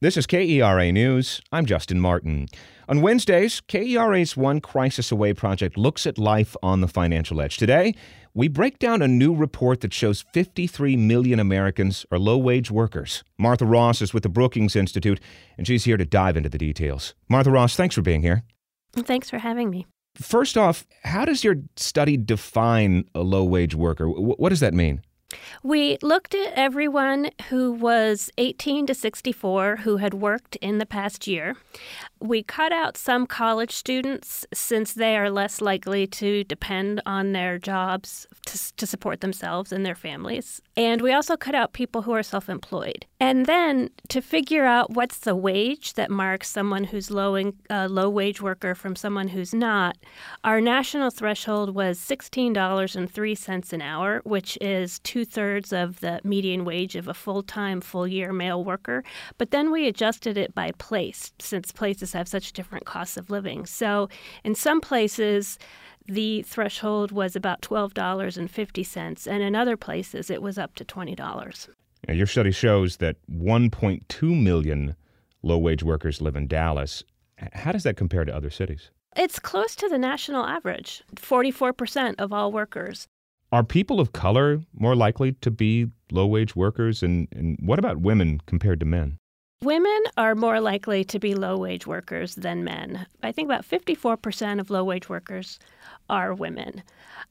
This is KERA News. I'm Justin Martin. On Wednesdays, KERA's One Crisis Away project looks at life on the financial edge. Today, we break down a new report that shows 53 million Americans are low-wage workers. Martha Ross is with the Brookings Institute, and she's here to dive into the details. Martha Ross, thanks for being here. Thanks for having me. First off, how does your study define a low-wage worker? What does that mean? We looked at everyone who was 18 to 64 who had worked in the past year. We cut out some college students since they are less likely to depend on their jobs to support themselves and their families. And we also cut out people who are self-employed. And then to figure out what's the wage that marks someone who's low-wage worker from someone who's not, our national threshold was $16.03 an hour, which is two-thirds of the median wage of a full-time, full-year male worker. But then we adjusted it by place, since places have such different costs of living. So in some places, the threshold was about $12.50, and in other places, it was up to $20. Now, your study shows that 1.2 million low-wage workers live in Dallas. How does that compare to other cities? It's close to the national average, 44% of all workers. Are people of color more likely to be low-wage workers? And what about women compared to men? Women are more likely to be low-wage workers than men. I think about 54% of low-wage workers are women.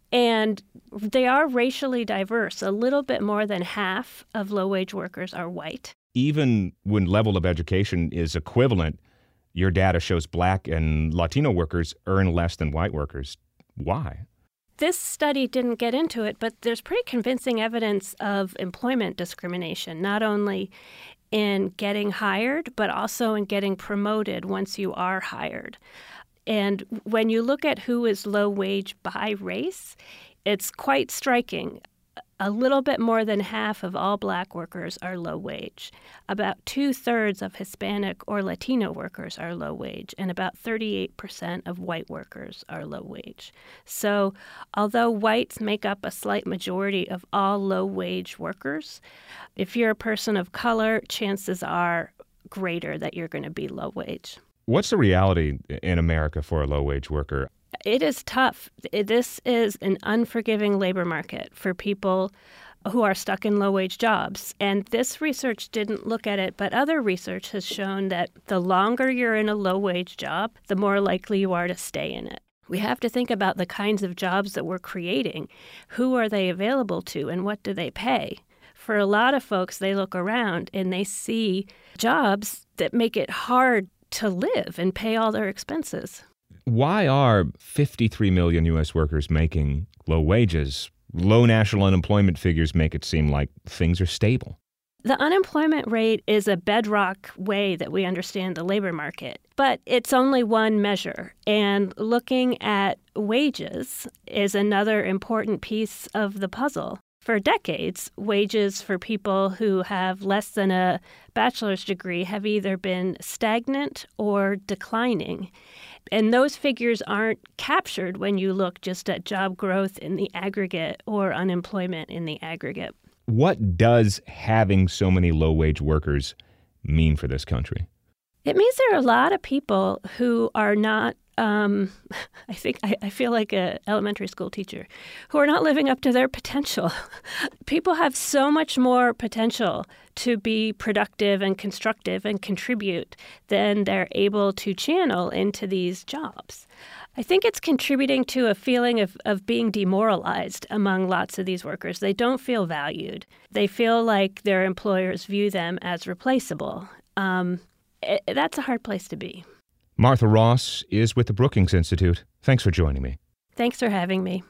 And they are racially diverse. A little bit more than half of low-wage workers are white. Even when level of education is equivalent, your data shows Black and Latino workers earn less than white workers. Why? This study didn't get into it, but there's pretty convincing evidence of employment discrimination, not only in getting hired, but also in getting promoted once you are hired. And when you look at who is low wage by race, it's quite striking. A little bit more than half of all Black workers are low wage. About two-thirds of Hispanic or Latino workers are low wage, and about 38% of white workers are low wage. So although whites make up a slight majority of all low wage workers, if you're a person of color, chances are greater that you're going to be low wage. What's the reality in America for a low-wage worker? It is tough. This is an unforgiving labor market for people who are stuck in low-wage jobs. And this research didn't look at it, but other research has shown that the longer you're in a low-wage job, the more likely you are to stay in it. We have to think about the kinds of jobs that we're creating. Who are they available to, and what do they pay? For a lot of folks, they look around and they see jobs that make it hard to live and pay all their expenses. Why are 53 million U.S. workers making low wages? Low national unemployment figures make it seem like things are stable. The unemployment rate is a bedrock way that we understand the labor market, but it's only one measure. And looking at wages is another important piece of the puzzle. For decades, wages for people who have less than a bachelor's degree have either been stagnant or declining. And those figures aren't captured when you look just at job growth in the aggregate or unemployment in the aggregate. What does having so many low-wage workers mean for this country? It means there are a lot of people who are not I feel like an elementary school teacher, who are not living up to their potential. People have so much more potential to be productive and constructive and contribute than they're able to channel into these jobs. I think it's contributing to a feeling of being demoralized among lots of these workers. They don't feel valued. They feel like their employers view them as replaceable. That's a hard place to be. Martha Ross is with the Brookings Institute. Thanks for joining me. Thanks for having me.